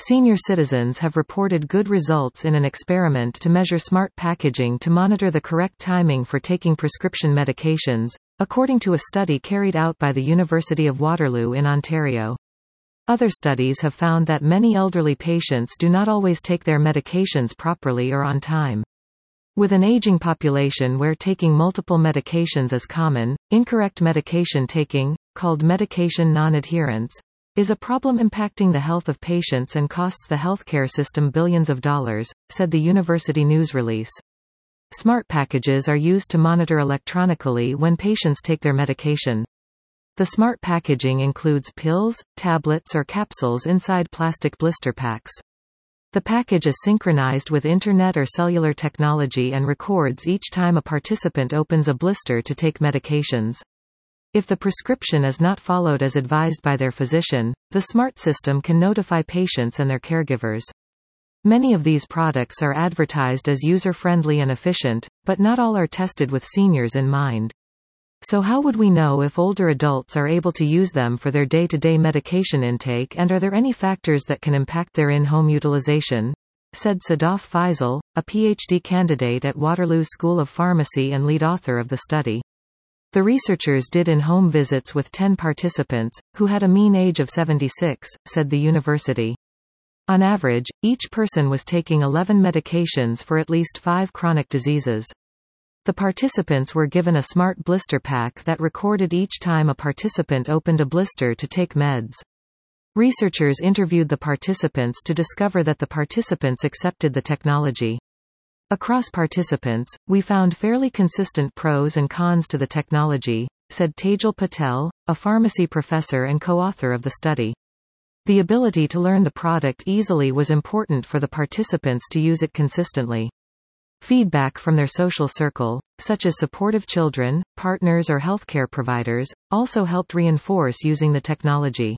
Senior citizens have reported good results in an experiment to measure smart packaging to monitor the correct timing for taking prescription medications, according to a study carried out by the University of Waterloo in Ontario. Other studies have found that many elderly patients do not always take their medications properly or on time. With an aging population where taking multiple medications is common, incorrect medication taking, called medication non-adherence, is a problem impacting the health of patients and costs the healthcare system billions of dollars, said the university news release. Smart packages are used to monitor electronically when patients take their medication. The smart packaging includes pills, tablets or capsules inside plastic blister packs. The package is synchronized with internet or cellular technology and records each time a participant opens a blister to take medications. If the prescription is not followed as advised by their physician, the smart system can notify patients and their caregivers. Many of these products are advertised as user-friendly and efficient, but not all are tested with seniors in mind. So how would we know if older adults are able to use them for their day-to-day medication intake, and are there any factors that can impact their in-home utilization? Said Sadaf Faisal, a PhD candidate at Waterloo School of Pharmacy and lead author of the study. The researchers did in-home visits with 10 participants, who had a mean age of 76, said the university. On average, each person was taking 11 medications for at least 5 chronic diseases. The participants were given a smart blister pack that recorded each time a participant opened a blister to take meds. Researchers interviewed the participants to discover that the participants accepted the technology. Across participants, we found fairly consistent pros and cons to the technology, said Tejal Patel, a pharmacy professor and co-author of the study. The ability to learn the product easily was important for the participants to use it consistently. Feedback from their social circle, such as supportive children, partners or healthcare providers, also helped reinforce using the technology.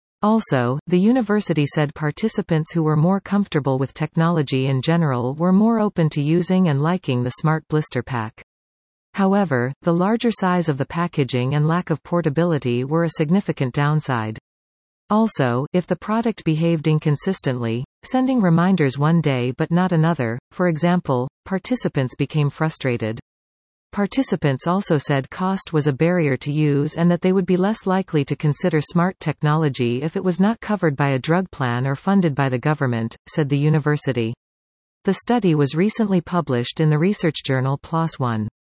Also, the university said participants who were more comfortable with technology in general were more open to using and liking the smart blister pack. However, the larger size of the packaging and lack of portability were a significant downside. Also, if the product behaved inconsistently, sending reminders one day but not another, for example, participants became frustrated. Participants also said cost was a barrier to use and that they would be less likely to consider smart technology if it was not covered by a drug plan or funded by the government, said the university. The study was recently published in the research journal PLOS ONE.